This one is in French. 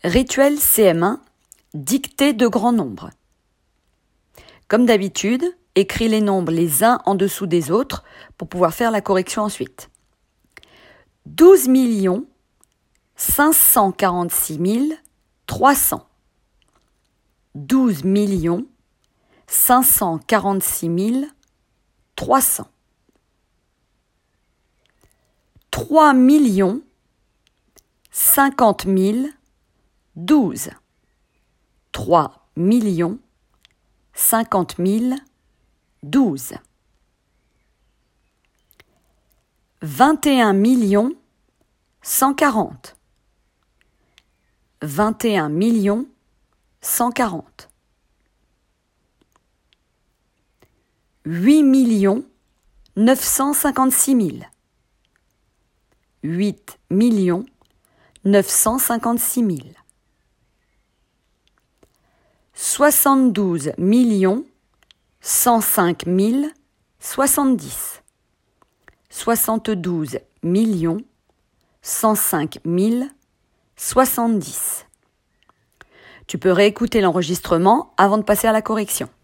Rituel CM1, dictée de grands nombres. Comme d'habitude, écris les nombres les uns en dessous des autres pour pouvoir faire la correction ensuite. 12 546 300. 12 546 300. 3 50 12. 3 50 12. 21 140. 21 140. 8 956 000. 8 956 000. 72 105 070. 72 105 070. Tu peux réécouter l'enregistrement avant de passer à la correction.